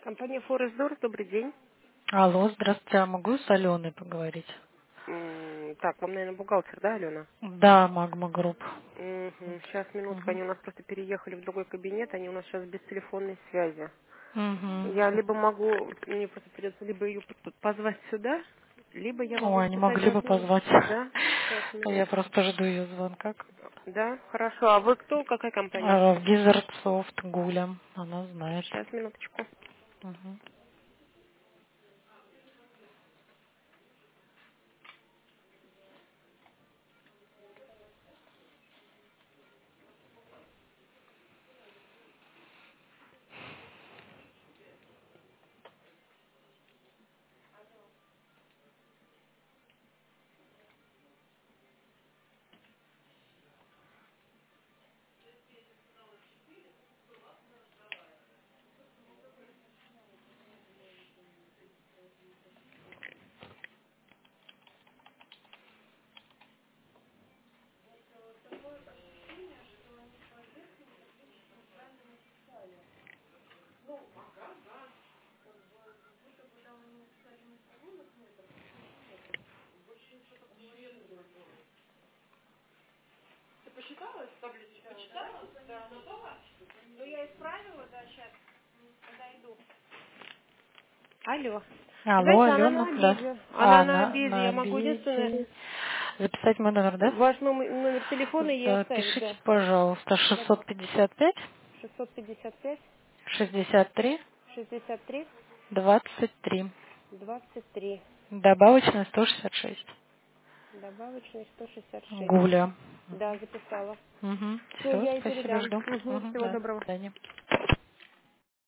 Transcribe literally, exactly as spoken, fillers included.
Компания Форестдор, добрый день. Алло, здравствуйте, а могу с Аленой поговорить? М, Так, вам, наверное, бухгалтер, да, Алена? Да, Магма Групп. Сейчас, минутку, Угу. они у нас просто переехали в другой кабинет, они у нас сейчас без телефонной связи. Угу. Я либо могу, мне просто придется либо ее позвать сюда, либо я могу Ой, не списать могли ваш бы номер. позвать. Да? Сейчас, Я минутку. просто жду ее звонка. Да, хорошо. А вы кто? Какая компания? А, Визард Софт Гуля, она знает. Сейчас, минуточку. Угу. Алло. Вы Алло, знаете, она Алена, на да. обеде. Она А, на на, обеде. на Я могу единственное, обеде. Записать мой номер, да? ваш номер, номер телефона ей оставить, Запишите, да. пожалуйста, Да. шестьсот пятьдесят пять шестьсот пятьдесят пять шестьдесят три шестьдесят три двадцать три. двадцать три. Добавочная сто шестьдесят шесть. Добавочный сто шестьдесят шесть. Гуля. Да, записала. Угу. Все, Все, я ей спасибо, передам. жду. Угу, Угу, всего да, до доброго. свидания.